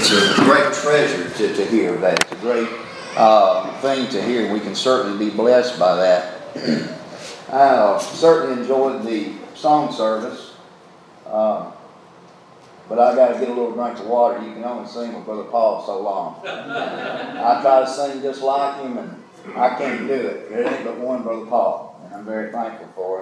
it's a great treasure to hear that. It's a great thing to hear. We can certainly be blessed by that. I certainly enjoyed the song service, but I got to get a little drink of water. You can only sing with Brother Paul so long. I try to sing just like him, and I can't do it. There ain't but one Brother Paul, and I'm very thankful for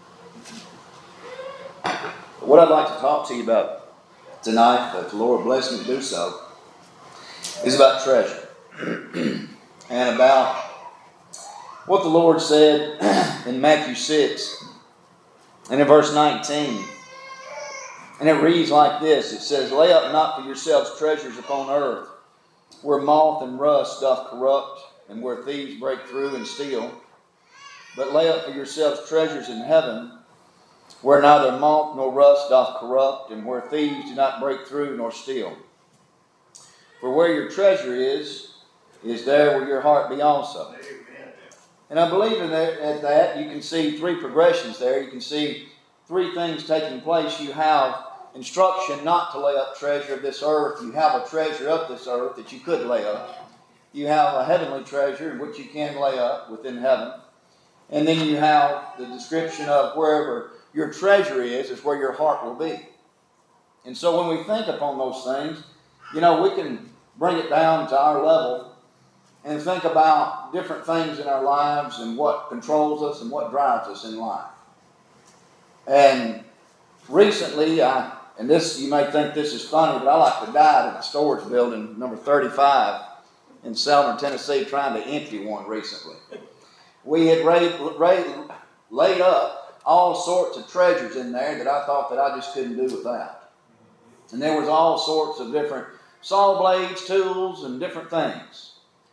it. What I'd like to talk to you about tonight, if the Lord bless me to do so, is about treasure and about what the Lord said in Matthew 6 and in verse 19. And it reads like this. It says, "Lay up not for yourselves treasures upon earth, where moth and rust doth corrupt, and where thieves break through and steal. But lay up for yourselves treasures in heaven, where neither moth nor rust doth corrupt, and where thieves do not break through nor steal. For where your treasure is there will your heart be also." And I believe in that you can see three progressions there. You can see three things taking place. You have instruction not to lay up treasure of this earth. You have a treasure of this earth that you could lay up. You have a heavenly treasure which you can lay up within heaven. And then you have the description of wherever your treasure is where your heart will be. And so when we think upon those things, we can bring it down to our level and think about different things in our lives and what controls us and what drives us in life. And recently, and this you may think this is funny, but I like to dive in a storage building, number 35, in Selmer, Tennessee, trying to empty one recently. We had laid up all sorts of treasures in there that I thought that I just couldn't do without. And there was all sorts of different saw blades, tools, and different things.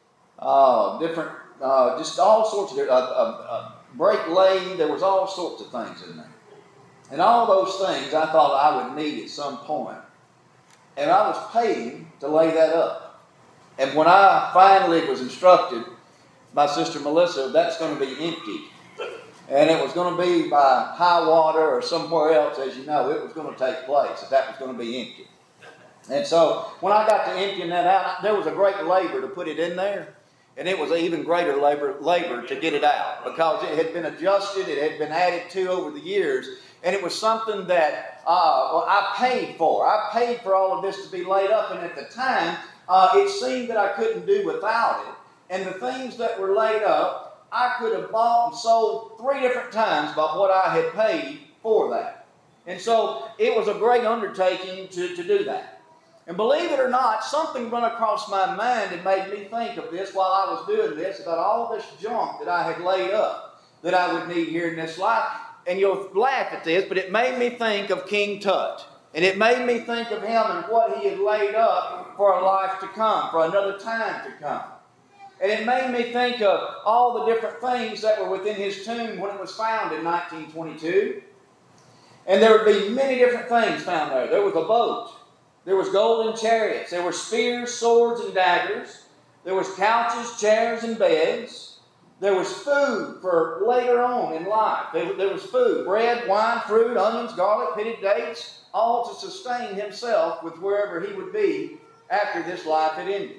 Just all sorts of brake lathe. There was all sorts of things in there. And all those things I thought I would need at some point. And I was paid to lay that up. And when I finally was instructed by Sister Melissa, that's going to be empty. And it was going to be by high water or somewhere else, as you know, it was going to take place. That was going to be empty. And so when I got to emptying that out, there was a great labor to put it in there. And it was an even greater labor to get it out because it had been adjusted, it had been added to over the years. And it was something that I paid for. I paid for all of this to be laid up. And at the time, it seemed that I couldn't do without it. And the things that were laid up, I could have bought and sold 3 different times by what I had paid for that. And so it was a great undertaking to do that. And believe it or not, something run across my mind and made me think of this while I was doing this, about all this junk that I had laid up that I would need here in this life. And you'll laugh at this, but it made me think of King Tut. And it made me think of him and what he had laid up for a life to come, for another time to come. And it made me think of all the different things that were within his tomb when it was found in 1922. And there would be many different things found there. There was a boat. There was golden chariots. There were spears, swords, and daggers. There was couches, chairs, and beds. There was food for later on in life. There was food, bread, wine, fruit, onions, garlic, pitted dates, all to sustain himself with wherever he would be after this life had ended.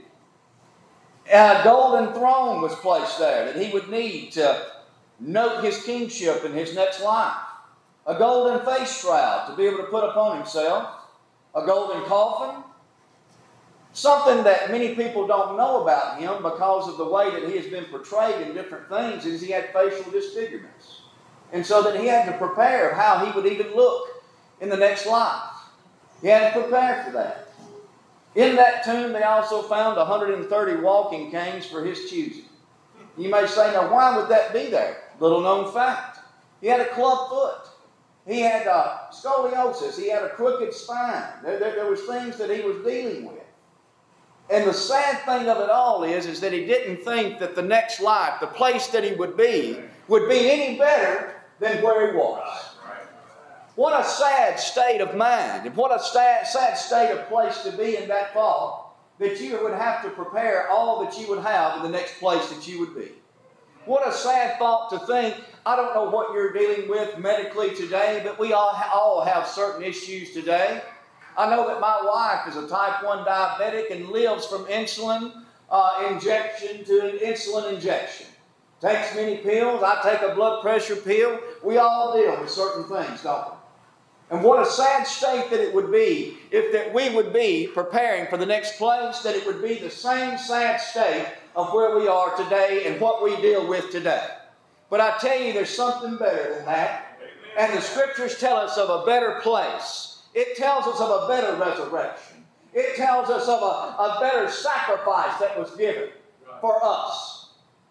A golden throne was placed there that he would need to note his kingship in his next life. A golden face shroud to be able to put upon himself. A golden coffin. Something that many people don't know about him because of the way that he has been portrayed in different things is he had facial disfigurements. And so that he had to prepare how he would even look in the next life. He had to prepare for that. In that tomb, they also found 130 walking canes for his choosing. You may say, now why would that be there? Little known fact. He had a club foot. He had scoliosis. He had a crooked spine. There was things that he was dealing with. And the sad thing of it all is that he didn't think that the next life, the place that he would be any better than where he was. What a sad state of mind, and what a sad state of place to be in that thought, that you would have to prepare all that you would have in the next place that you would be. What a sad thought to think. I don't know what you're dealing with medically today, but we all have certain issues today. I know that my wife is a type 1 diabetic and lives from insulin injection to insulin injection. Takes many pills. I take a blood pressure pill. We all deal with certain things, don't we? And what a sad state that it would be if that we would be preparing for the next place, that it would be the same sad state of where we are today and what we deal with today. But I tell you, there's something better than that. And the Scriptures tell us of a better place. It tells us of a better resurrection. It tells us of a better sacrifice that was given for us.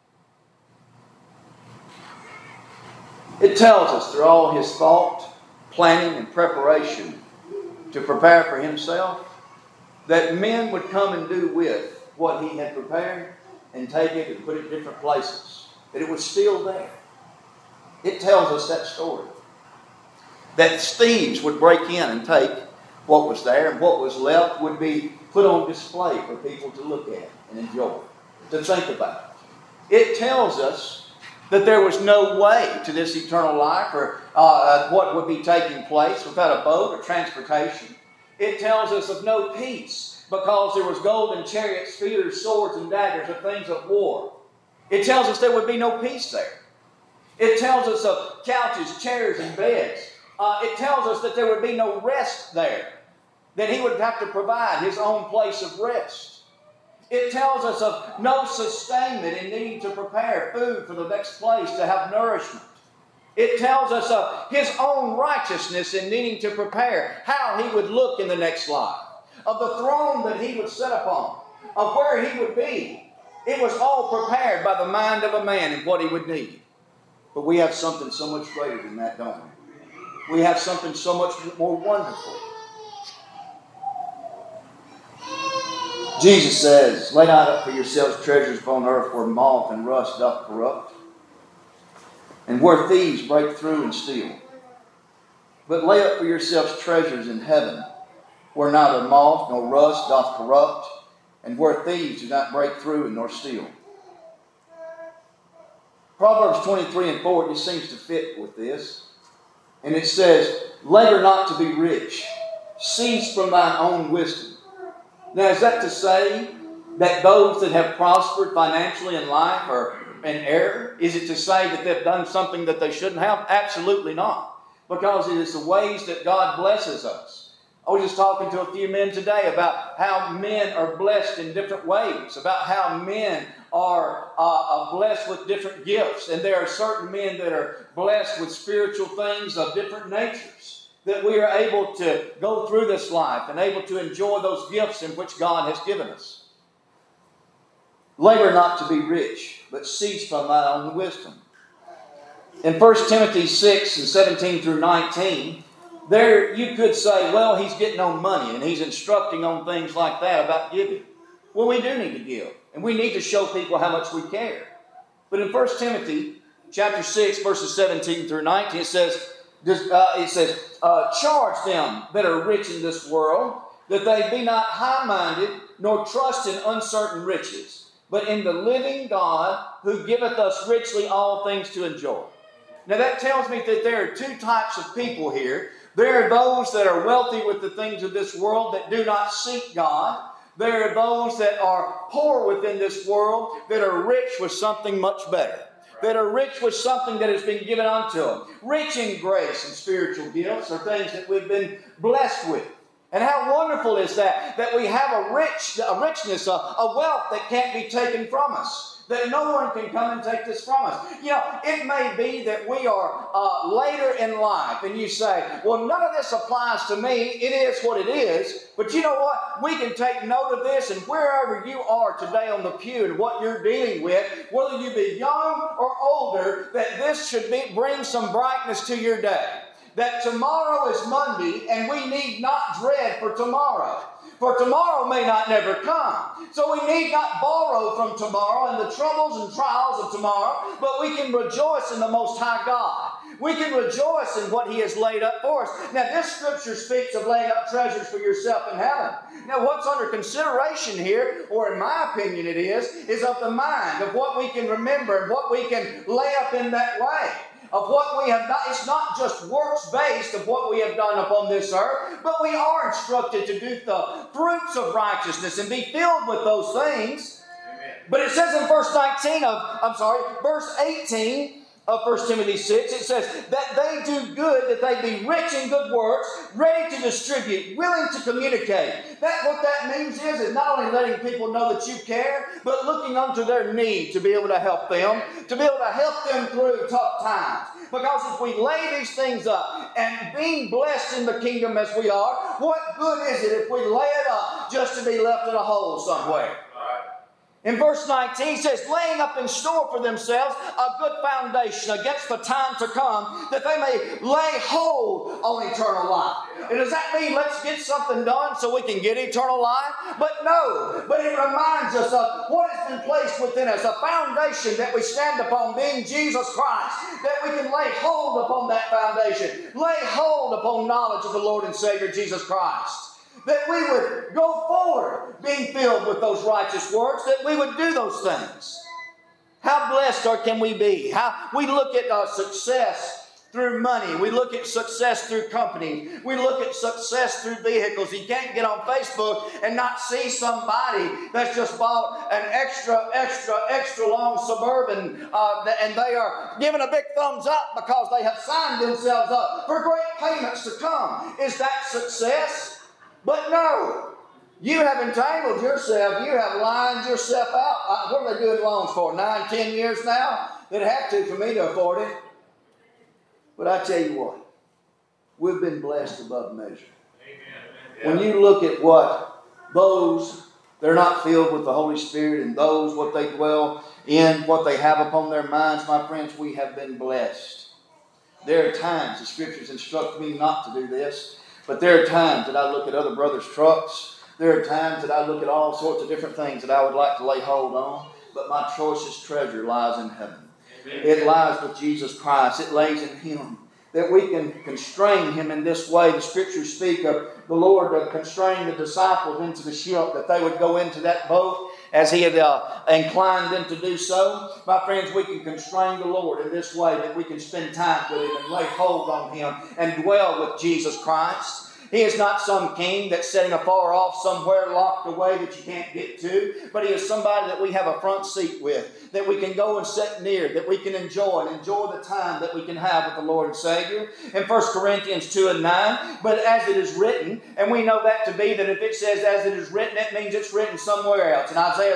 It tells us through all His thought, planning, and preparation to prepare for Himself, that men would come and do with what He had prepared and take it and put it in different places. That it was still there. It tells us that story. That thieves would break in and take what was there, and what was left would be put on display for people to look at and enjoy, to think about. It tells us that there was no way to this eternal life or what would be taking place without a boat or transportation. It tells us of no peace because there was golden chariots, spears, swords, and daggers, or things of war. It tells us there would be no peace there. It tells us of couches, chairs, and beds. It tells us that there would be no rest there, that He would have to provide His own place of rest. It tells us of no sustainment in needing to prepare food for the next place to have nourishment. It tells us of His own righteousness in needing to prepare how He would look in the next life, of the throne that He would sit upon, of where He would be. It was all prepared by the mind of a man and what he would need. But we have something so much greater than that, don't we? We have something so much more wonderful. Jesus says, "Lay not up for yourselves treasures upon earth where moth and rust doth corrupt, and where thieves break through and steal. But lay up for yourselves treasures in heaven, where neither moth nor rust doth corrupt, and where thieves do not break through nor steal." Proverbs 23:4 just seems to fit with this. And it says, "Labor not to be rich. Cease from thine own wisdom." Now, is that to say that those that have prospered financially in life are in error? Is it to say that they've done something that they shouldn't have? Absolutely not. Because it is the ways that God blesses us. I was just talking to a few men today about how men are blessed in different ways, about how men are blessed with different gifts. And there are certain men that are blessed with spiritual things of different natures, that we are able to go through this life and able to enjoy those gifts in which God has given us. Labor not to be rich, but cease from thine own wisdom. In 1 Timothy 6:17-19, there you could say, well, he's getting on money and he's instructing on things like that about giving. Well, we do need to give, and we need to show people how much we care. But in 1 Timothy chapter 6, verses 17-19, it says, "Charge them that are rich in this world, that they be not high-minded, nor trust in uncertain riches, but in the living God, who giveth us richly all things to enjoy." Now that tells me that there are two types of people here. There are those that are wealthy with the things of this world that do not seek God. There are those that are poor within this world that are rich with something much better, that are rich with something that has been given unto them. Rich in grace and spiritual gifts are things that we've been blessed with. And how wonderful is that we have a richness, a wealth that can't be taken from us, that no one can come and take this from us. You know, it may be that we are later in life and you say, well, none of this applies to me. It is what it is. But you know what? We can take note of this, and wherever you are today on the pew and what you're dealing with, whether you be young or older, that this should bring some brightness to your day. That tomorrow is Monday and we need not dread for tomorrow. For tomorrow may not never come. So we need not borrow from tomorrow and the troubles and trials of tomorrow, but we can rejoice in the Most High God. We can rejoice in what He has laid up for us. Now this scripture speaks of laying up treasures for yourself in heaven. Now what's under consideration here, or in my opinion it is of the mind, of what we can remember and what we can lay up in that way. of what we have done. It's not just works-based of what we have done upon this earth, but we are instructed to do the fruits of righteousness and be filled with those things. Amen. But it says in verse 18 of 1 Timothy 6, it says that they do good, that they be rich in good works, ready to distribute, willing to communicate. What that means is not only letting people know that you care, but looking unto their need to be able to help them, through tough times. Because if we lay these things up and being blessed in the kingdom as we are, what good is it if we lay it up just to be left in a hole somewhere? In verse 19 it says, laying up in store for themselves a good foundation against the time to come, that they may lay hold on eternal life. And does that mean let's get something done so we can get eternal life? But no. But it reminds us of what has been placed within us, a foundation that we stand upon, being Jesus Christ, that we can lay hold upon that foundation, lay hold upon knowledge of the Lord and Savior Jesus Christ. That we would go forward being filled with those righteous works, that we would do those things. How blessed can we be? How we look at success through money. We look at success through companies. We look at success through vehicles. You can't get on Facebook and not see somebody that's just bought an extra long Suburban and they are giving a big thumbs up because they have signed themselves up for great payments to come. Is that success? But no, you have entangled yourself. You have lined yourself out. What are they doing loans for? 9, 10 years now? They'd have to for me to afford it. But I tell you what, we've been blessed above measure. Amen. When you look at what those, they're not filled with the Holy Spirit, and those, what they dwell in, what they have upon their minds, my friends, we have been blessed. There are times the Scriptures instruct me not to do this. But there are times that I look at other brothers' trucks. There are times that I look at all sorts of different things that I would like to lay hold on. But my choicest treasure lies in heaven. Amen. It lies with Jesus Christ. It lays in Him. That we can constrain Him in this way. The Scriptures speak of the Lord constraining the disciples into the ship, that they would go into that boat as He had inclined them to do so. My friends, we can constrain the Lord in this way, that we can spend time with Him and lay hold on Him and dwell with Jesus Christ. He is not some king that's sitting afar off somewhere locked away that you can't get to, but He is somebody that we have a front seat with, that we can go and sit near, that we can enjoy the time that we can have with the Lord and Savior. In 1 Corinthians 2:9, but as it is written, and we know that to be that if it says as it is written, it means it's written somewhere else. In Isaiah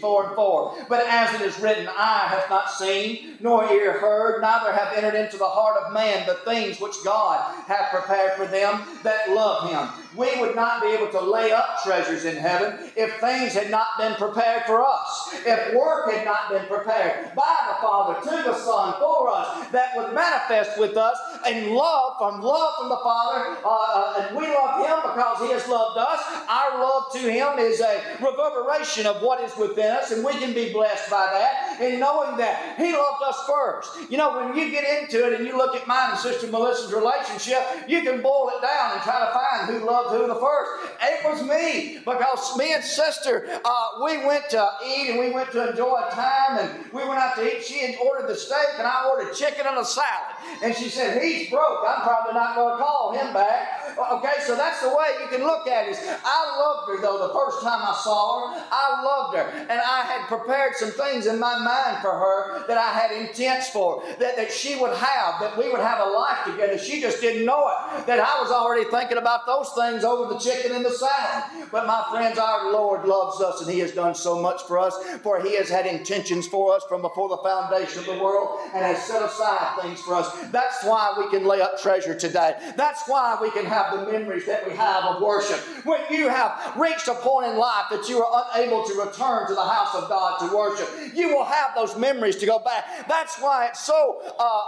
64:4, but as it is written, eye hath not seen, nor ear heard, neither have entered into the heart of man the things which God hath prepared for them that love Him. We would not be able to lay up treasures in heaven if things had not been prepared for us. If work had not been prepared by the Father to the Son for us, that would manifest with us in love from the Father. And we love Him because He has loved us. Our love to Him is a reverberation of what is within us, and we can be blessed by that in knowing that He loved us first. You know, when you get into it and you look at mine and Sister Melissa's relationship, you can boil it down and try to find who loved who the first. It was me, because me and Sister, we went to eat and we went to enjoy a time, and we went out to eat. She had ordered the steak and I ordered chicken and a salad. And she said, he's broke. I'm probably not going to call him back. Okay, so that's the way you can look at it. I loved her, though, the first time I saw her. I loved her. And I had prepared some things in my mind for her that I had intents for, that she would have, that we would have a life together. She just didn't know it, that I was already thinking about those things over the chicken and the salad. But my friends, our Lord loves us, and He has done so much for us, for He has had intentions for us from before the foundation of the world and has set aside things for us. That's why we can lay up treasure today. That's why we can have the memories that we have of worship. When you have reached a point in life that you are unable to return to the house of God to worship, you will have those memories to go back. That's why it's so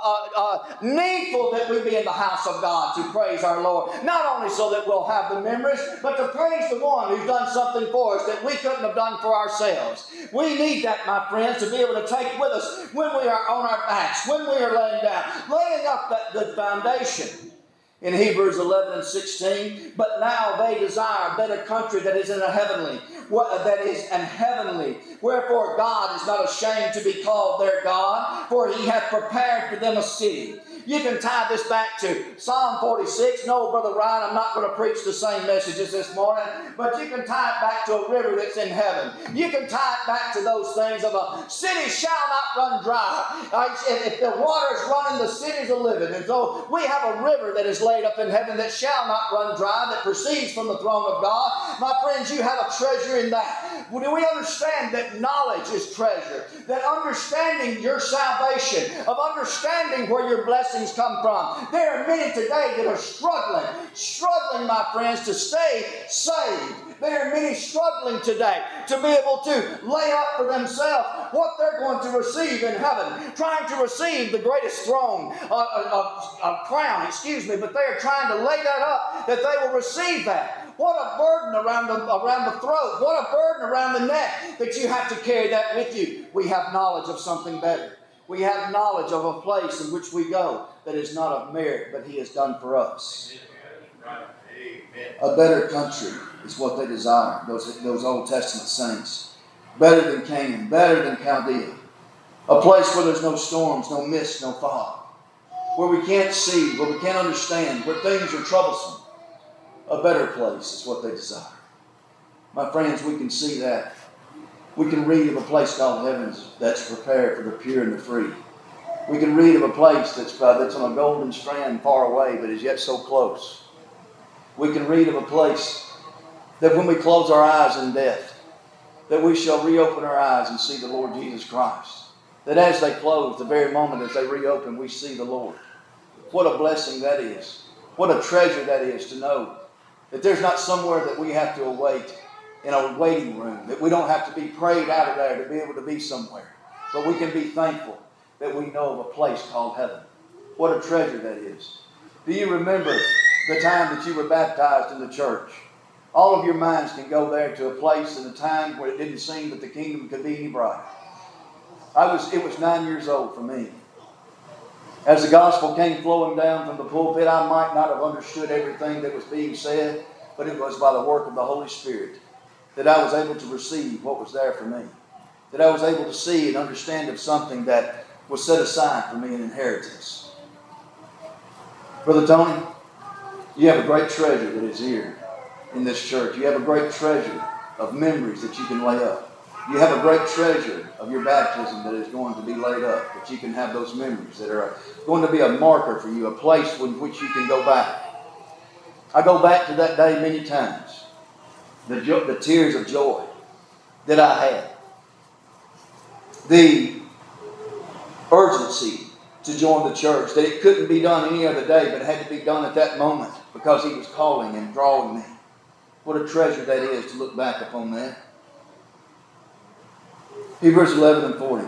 needful that we be in the house of God to praise our Lord. Not only so that we'll have the memories, but to praise the one who's done something for us that we couldn't have done for ourselves. We need that, my friends, to be able to take with us when we are on our backs, when we are laying down, laying up that good foundation. In Hebrews 11 and 16, but now they desire a better country that is in a heavenly, Wherefore God is not ashamed to be called their God, for he hath prepared for them a city. You can tie this back to Psalm 46. No, Brother Ryan, I'm not going to preach the same messages this morning, but you can tie it back to a river that's in heaven. You can tie it back to those things of a city shall not run dry. If the water is running, the cities are living. And so we have a river that is laid up in heaven that shall not run dry, that proceeds from the throne of God. My friends, you have a treasure in that. Do we understand that knowledge is treasure? That understanding your salvation, of understanding where your blessings come from. There are many today that are struggling, my friends, to stay saved. There are many struggling today to be able to lay up for themselves what they're going to receive in heaven, trying to receive the greatest throne, crown, but they are trying to lay that up, that they will receive that. What a burden around the throat. What a burden around the neck that you have to carry that with you. We have knowledge of something better. We have knowledge of a place in which we go that is not of merit, but He has done for us. A better country is what they desire, those Old Testament saints. Better than Canaan, better than Chaldea. A place where there's no storms, no mist, no fog. Where we can't see, where we can't understand, where things are troublesome. A better place is what they desire. My friends, we can see that. We can read of a place called heaven that's prepared for the pure and the free. We can read of a place that's on a golden strand far away, but is yet so close. We can read of a place that when we close our eyes in death, that we shall reopen our eyes and see the Lord Jesus Christ. That as they close, the very moment as they reopen, we see the Lord. What a blessing that is. What a treasure that is to know that there's not somewhere that we have to await in a waiting room, that we don't have to be prayed out of there to be able to be somewhere. But we can be thankful that we know of a place called heaven. What a treasure that is. Do you remember the time that you were baptized in the church? All of your minds can go there to a place and a time where it didn't seem that the kingdom could be any brighter. It was 9 years old for me. As the gospel came flowing down from the pulpit, I might not have understood everything that was being said, but it was by the work of the Holy Spirit that I was able to receive what was there for me. That I was able to see and understand of something that was set aside for me in inheritance. Brother Tony, you have a great treasure that is here in this church. You have a great treasure of memories that you can lay up. You have a great treasure of your baptism that is going to be laid up, that you can have those memories that are going to be a marker for you, a place in which you can go back. I go back to that day many times. The tears of joy that I had. The urgency to join the church, that it couldn't be done any other day, but it had to be done at that moment because He was calling and drawing me. What a treasure that is to look back upon that. Hebrews 11 and 40.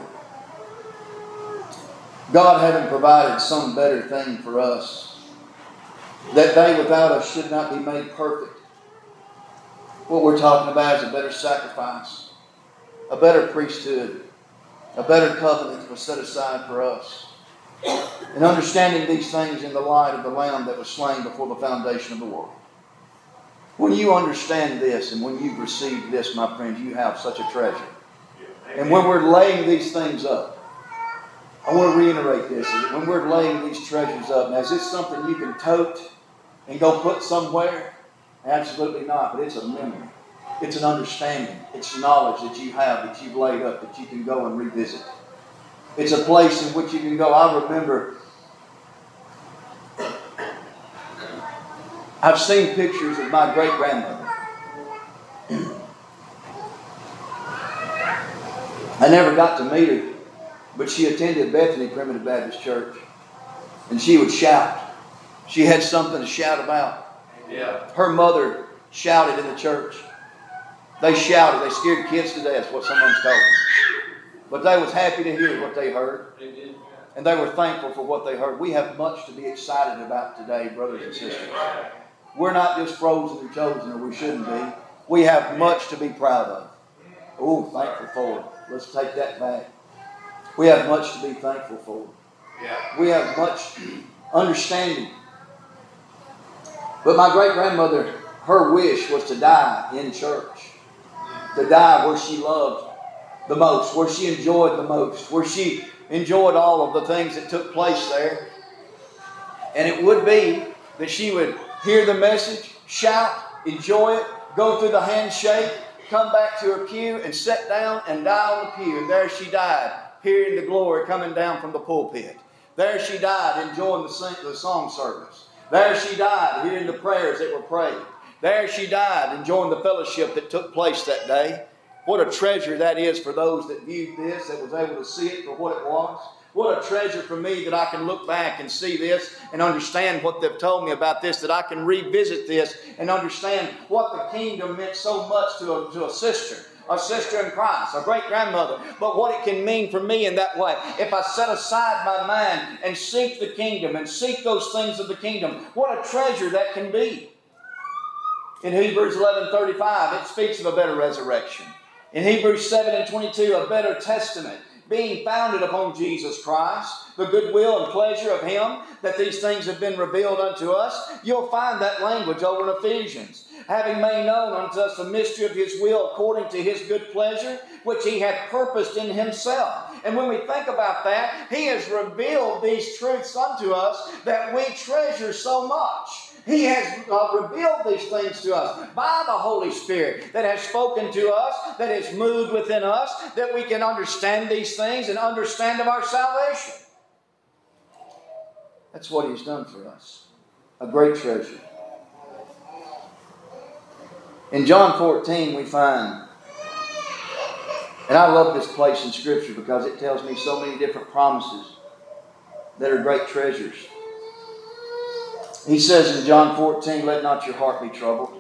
God having provided some better thing for us, that they without us should not be made perfect. What we're talking about is a better sacrifice, a better priesthood, a better covenant that was set aside for us. And understanding these things in the light of the Lamb that was slain before the foundation of the world. When you understand this and when you've received this, my friends, you have such a treasure. And when we're laying these things up, I want to reiterate this. When we're laying these treasures up, now is this something you can tote and go put somewhere? Absolutely not, but it's a memory. It's an understanding. It's knowledge that you have, that you've laid up, that you can go and revisit. It's a place in which you can go. I remember, I've seen pictures of my great-grandmother. I never got to meet her, but she attended Bethany Primitive Baptist Church. And she would shout. She had something to shout about. Yeah. Her mother shouted in the church. They shouted. They scared kids to death, what someone's told them. But they was happy to hear what they heard. And they were thankful for what they heard. We have much to be excited about today, brothers and sisters. We're not just frozen and chosen, or we shouldn't be. We have much to be proud of. Oh, thankful for it. Let's take that back. We have much to be thankful for. Yeah. We have much understanding But my great-grandmother, her wish was to die in church. To die where she loved the most, where she enjoyed the most, where she enjoyed all of the things that took place there. And it would be that she would hear the message, shout, enjoy it, go through the handshake, come back to her pew and sit down and die on the pew. And there she died, hearing the glory coming down from the pulpit. There she died, enjoying the song service. There she died, hearing the prayers that were prayed. There she died, enjoying the fellowship that took place that day. What a treasure that is for those that viewed this, that was able to see it for what it was. What a treasure for me that I can look back and see this and understand what they've told me about this, that I can revisit this and understand what the kingdom meant so much to a sister in Christ, a great-grandmother, but what it can mean for me in that way. If I set aside my mind and seek the kingdom and seek those things of the kingdom, what a treasure that can be. In Hebrews 11:35, it speaks of a better resurrection. In Hebrews 7:22, a better testament, being founded upon Jesus Christ, the goodwill and pleasure of Him, that these things have been revealed unto us. You'll find that language over in Ephesians. Having made known unto us the mystery of His will according to His good pleasure, which He hath purposed in Himself. And when we think about that, He has revealed these truths unto us that we treasure so much. He has revealed these things to us by the Holy Spirit that has spoken to us, that has moved within us, that we can understand these things and understand of our salvation. That's what He's done for us. A great treasure. In John 14 we find, and I love this place in Scripture because it tells me so many different promises that are great treasures. He says in John 14, let not your heart be troubled.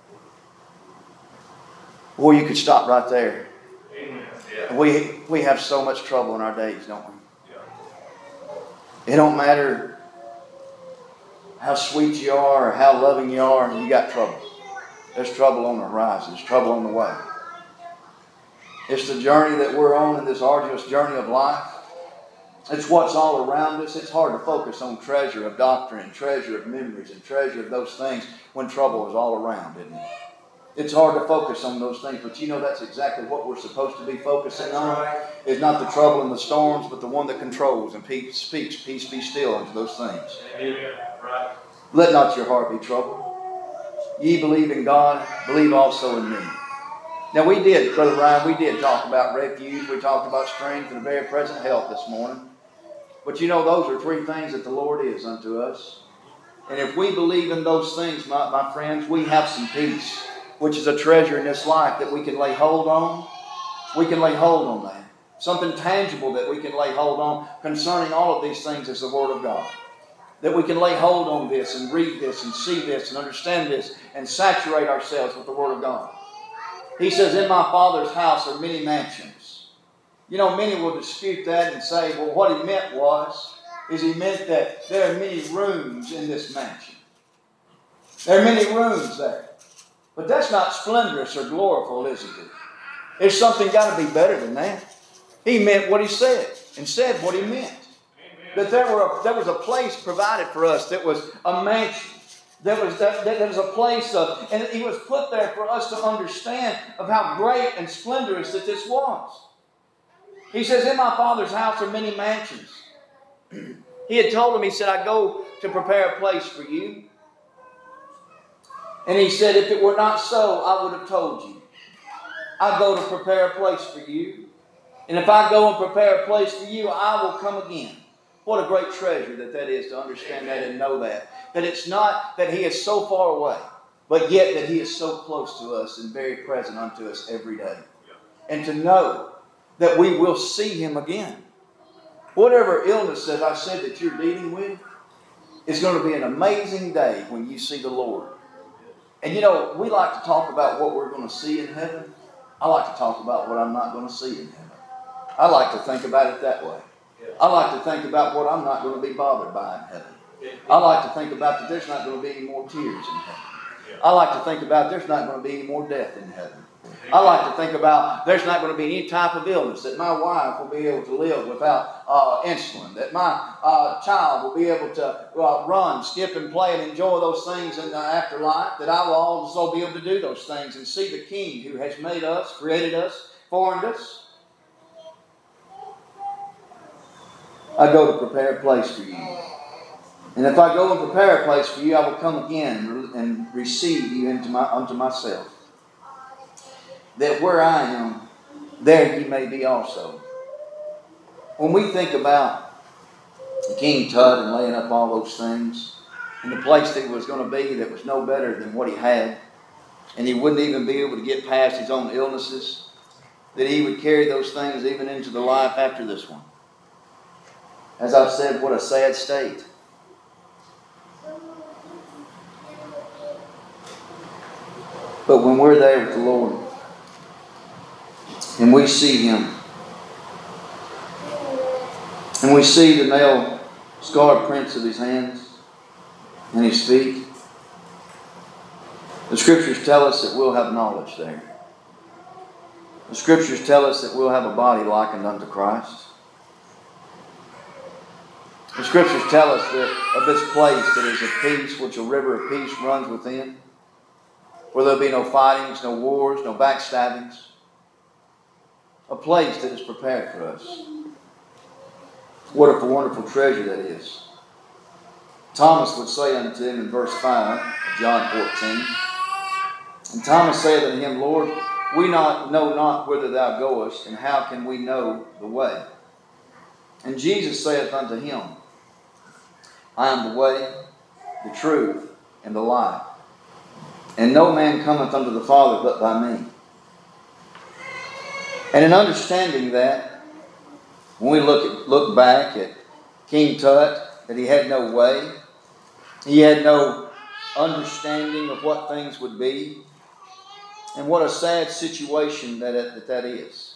Or you could stop right there. We have so much trouble in our days, don't we? It don't matter how sweet you are or how loving you are, you got trouble. There's trouble on the horizon. There's trouble on the way. It's the journey that we're on in this arduous journey of life. It's what's all around us. It's hard to focus on treasure of doctrine and treasure of memories and treasure of those things when trouble is all around, isn't it? It's hard to focus on those things, but you know that's exactly what we're supposed to be focusing on. It's not the trouble and the storms, but the one that controls and speaks, peace be still unto those things. Amen. Right. Let not your heart be troubled. Ye believe in God, believe also in me. Now Brother Ryan, we did talk about refuge. We talked about strength and a very present help this morning. But you know, those are three things that the Lord is unto us. And if we believe in those things, my friends, we have some peace, which is a treasure in this life that we can lay hold on. We can lay hold on that. Something tangible that we can lay hold on concerning all of these things is the Word of God. That we can lay hold on this and read this and see this and understand this and saturate ourselves with the Word of God. He says, in my Father's house are many mansions. You know, many will dispute that and say, well, what he meant he meant that there are many rooms in this mansion. There are many rooms there. But that's not splendorous or gloriful, isn't it? There's something got to be better than that. He meant what he said and said what he meant. That there was a place provided for us that was a mansion. There was a place and he was put there for us to understand of how great and splendorous that this was. He says, in my Father's house are many mansions. He had told him, he said, I go to prepare a place for you. And he said, if it were not so, I would have told you. I go to prepare a place for you. And if I go and prepare a place for you, I will come again. What a great treasure that is to understand that and know that. That it's not that He is so far away, but yet that He is so close to us and very present unto us every day. And to know that we will see Him again. Whatever illness that I said that you're dealing with, it's going to be an amazing day when you see the Lord. And you know, we like to talk about what we're going to see in heaven. I like to talk about what I'm not going to see in heaven. I like to think about it that way. I like to think about what I'm not going to be bothered by in heaven. I like to think about that there's not going to be any more tears in heaven. I like to think about there's not going to be any more death in heaven. I like to think about there's not going to be any type of illness that my wife will be able to live without insulin, that my child will be able to run, skip, and play and enjoy those things in the afterlife, that I will also be able to do those things and see the King who has made us, created us, formed us. I go to prepare a place for you. And if I go and prepare a place for you, I will come again and receive you unto myself. That where I am, there ye may be also. When we think about King Tut and laying up all those things, and the place that he was going to be that was no better than what he had, and he wouldn't even be able to get past his own illnesses, that he would carry those things even into the life after this one. As I've said, what a sad state. But when we're there with the Lord, and we see Him, and we see the nail scarred prints of His hands and His feet, the Scriptures tell us that we'll have knowledge there. The Scriptures tell us that we'll have a body likened unto Christ. The Scriptures tell us that of this place that is of peace, which a river of peace runs within, where there'll be no fightings, no wars, no backstabbings. A place that is prepared for us. What a wonderful treasure that is. Thomas would say unto him in verse 5 of John 14, and Thomas saith unto him, Lord, we know not whither thou goest, and how can we know the way? And Jesus saith unto him, I am the way, the truth, and the life. And no man cometh unto the Father but by me. And in understanding that, when we look back at King Tut, that he had no way, he had no understanding of what things would be, and what a sad situation that is.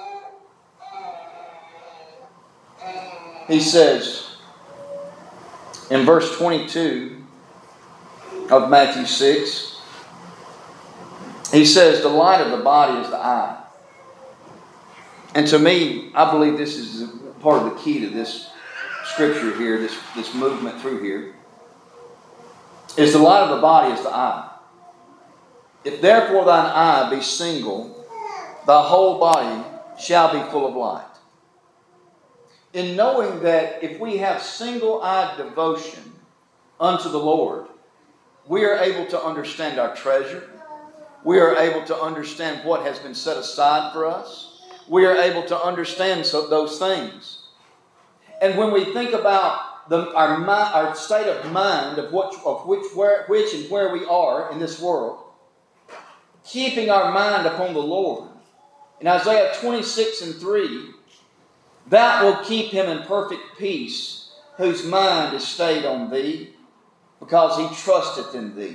He says in verse 22 of Matthew 6, he says, the light of the body is the eye. And to me, I believe this is part of the key to this scripture here, this movement through here, is the light of the body is the eye. If therefore thine eye be single, thy whole body shall be full of light. In knowing that if we have single-eyed devotion unto the Lord, we are able to understand our treasure. We are able to understand what has been set aside for us. We are able to understand those things. And when we think about our state of mind of which and where we are in this world, keeping our mind upon the Lord. In Isaiah 26:3, that will keep him in perfect peace, whose mind is stayed on thee, because he trusteth in thee.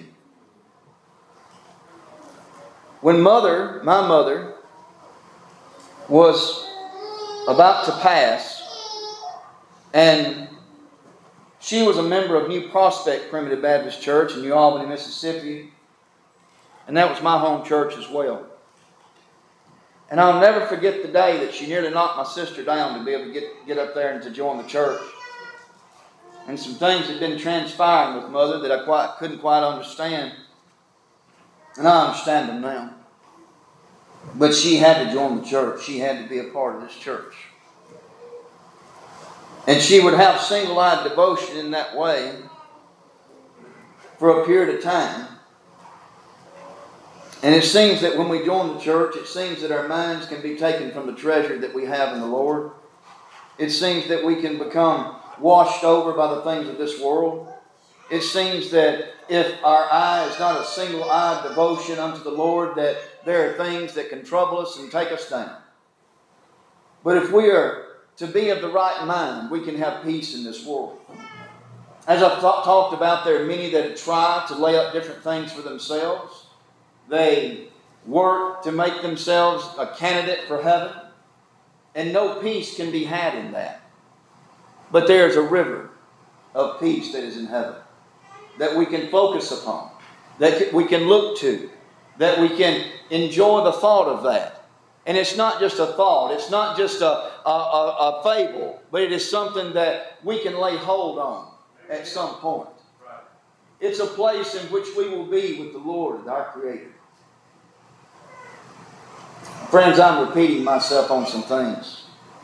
When my mother, was about to pass, and she was a member of New Prospect Primitive Baptist Church in New Albany, Mississippi, and that was my home church as well. And I'll never forget the day that she nearly knocked my sister down to be able to get up there and to join the church. And some things had been transpiring with Mother that I couldn't quite understand. And I understand them now. But she had to join the church. She had to be a part of this church. And she would have single-eyed devotion in that way for a period of time. And it seems that when we join the church, it seems that our minds can be taken from the treasure that we have in the Lord. It seems that we can become washed over by the things of this world. It seems that if our eye is not a single-eyed devotion unto the Lord, that there are things that can trouble us and take us down. But if we are to be of the right mind, we can have peace in this world. As I've talked about, there are many that try to lay up different things for themselves. They work to make themselves a candidate for heaven, and no peace can be had in that. But there is a river of peace that is in heaven that we can focus upon, that we can look to, that we can enjoy the thought of that. And it's not just a thought, it's not just a fable, but it is something that we can lay hold on at some point. It's a place in which we will be with the Lord, our Creator. Friends, I'm repeating myself on some things.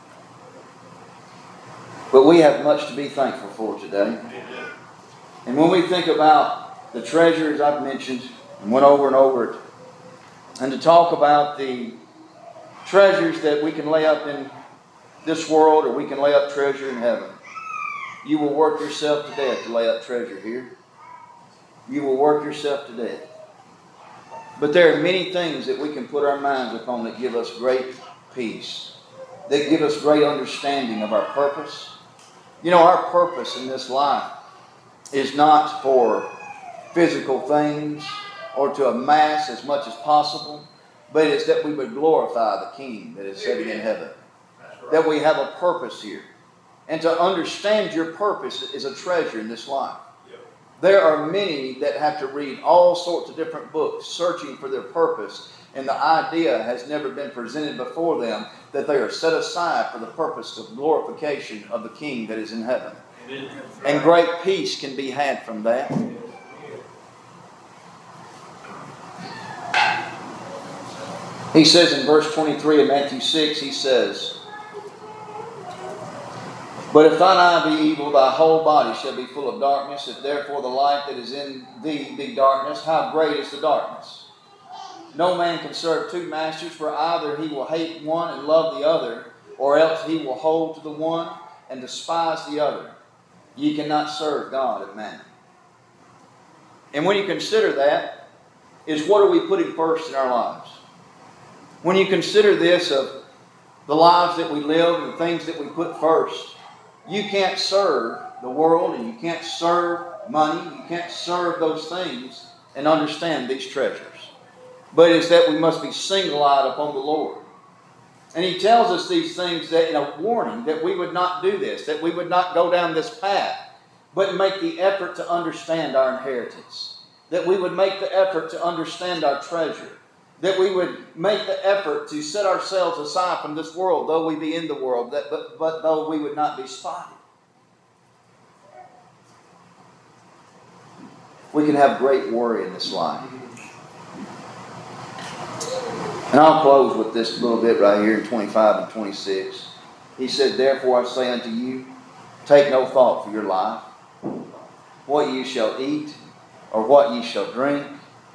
But we have much to be thankful for today. And when we think about the treasures I've mentioned and went over and over it, and to talk about the treasures that we can lay up in this world, or we can lay up treasure in heaven, you will work yourself to death to lay up treasure here. You will work yourself to death. But there are many things that we can put our minds upon that give us great peace, that give us great understanding of our purpose. You know, our purpose in this life is not for physical things or to amass as much as possible, but it's that we would glorify the King that is sitting in heaven. That we have a purpose here. And to understand your purpose is a treasure in this life. There are many that have to read all sorts of different books searching for their purpose, and the idea has never been presented before them that they are set aside for the purpose of glorification of the King that is in heaven. And great peace can be had from that. He says in verse 23 of Matthew 6, he says, "But if thine eye be evil, thy whole body shall be full of darkness. If therefore the light that is in thee be darkness, how great is the darkness? No man can serve two masters, for either he will hate one and love the other, or else he will hold to the one and despise the other. Ye cannot serve God and mammon." And when you consider that, is what are we putting first in our lives? When you consider this of the lives that we live and the things that we put first, you can't serve the world and you can't serve money, you can't serve those things and understand these treasures. But it's that we must be single-eyed upon the Lord. And He tells us these things that in a warning that we would not do this, that we would not go down this path, but make the effort to understand our inheritance. That we would make the effort to understand our treasure. That we would make the effort to set ourselves aside from this world, though we be in the world, but though we would not be spotted. We can have great worry in this life. And I'll close with this little bit right here in 25 and 26. He said, "Therefore I say unto you, take no thought for your life, what ye shall eat, or what ye shall drink,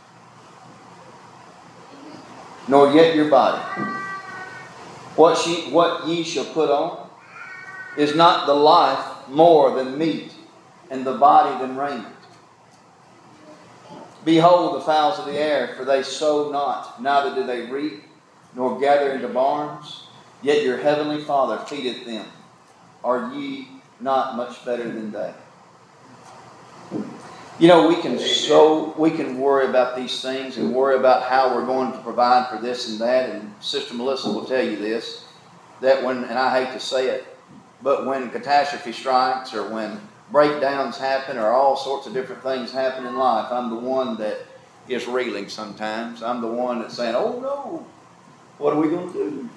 nor yet your body, what ye shall put on. Is not the life more than meat, and the body than raiment? Behold the fowls of the air, for they sow not, neither do they reap, nor gather into barns, yet your heavenly Father feedeth them. Are ye not much better than they?" You know, we can worry about these things and worry about how we're going to provide for this and that. And Sister Melissa will tell you this, that when, and I hate to say it, but when catastrophe strikes or when breakdowns happen or all sorts of different things happen in life, I'm the one that is reeling sometimes. I'm the one that's saying, "Oh no, what are we going to do?"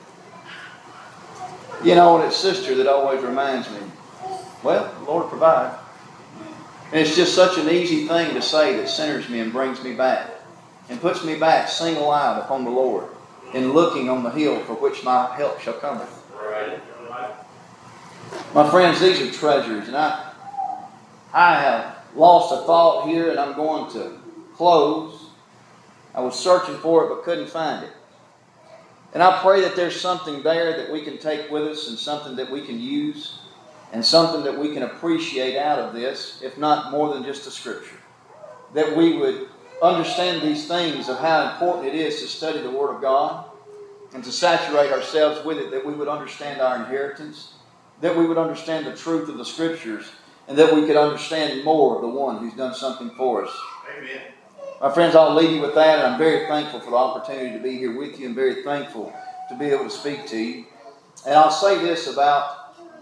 You know, and it's Sister that always reminds me, well, the Lord provides. And it's just such an easy thing to say that centers me and brings me back and puts me back single-eyed upon the Lord and looking on the hill for which my help shall come. Right. My friends, these are treasures, and I have lost a thought here, and I'm going to close. I was searching for it but couldn't find it. And I pray that there's something there that we can take with us and something that we can use and something that we can appreciate out of this, if not more than just a scripture. That we would understand these things of how important it is to study the Word of God and to saturate ourselves with it, that we would understand our inheritance, that we would understand the truth of the Scriptures, and that we could understand more of the one who's done something for us. Amen. My friends, I'll leave you with that, and I'm very thankful for the opportunity to be here with you and very thankful to be able to speak to you. And I'll say this about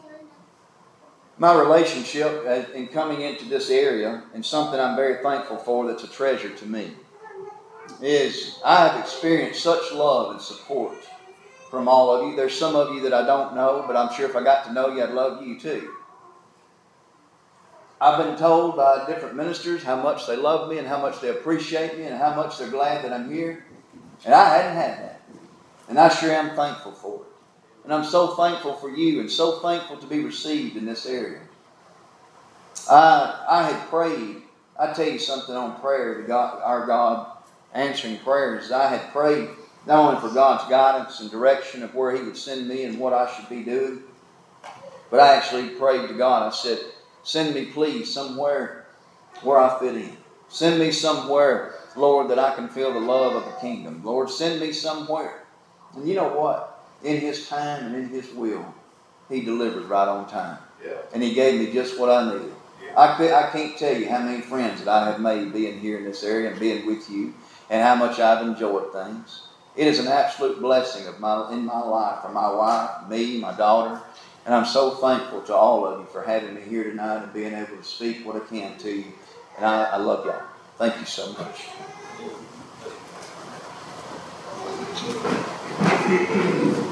my relationship in coming into this area, and something I'm very thankful for that's a treasure to me. is I have experienced such love and support from all of you. There's some of you that I don't know, but I'm sure if I got to know you, I'd love you too. I've been told by different ministers how much they love me and how much they appreciate me and how much they're glad that I'm here. And I hadn't had that. And I sure am thankful for it. And I'm so thankful for you and so thankful to be received in this area. I had prayed. I tell you something on prayer, to God, our God answering prayers. I had prayed not only for God's guidance and direction of where He would send me and what I should be doing, but I actually prayed to God. I said, send me please somewhere where I fit in. Send me somewhere, Lord, that I can feel the love of the kingdom. Lord, send me somewhere. And you know what? In His time and in His will, He delivered right on time. Yeah. And He gave me just what I needed. Yeah. I can't tell you how many friends that I have made being here in this area and being with you and how much I've enjoyed things. It is an absolute blessing in my life for my wife, me, my daughter. And I'm so thankful to all of you for having me here tonight and being able to speak what I can to you. And I love y'all. Thank you so much.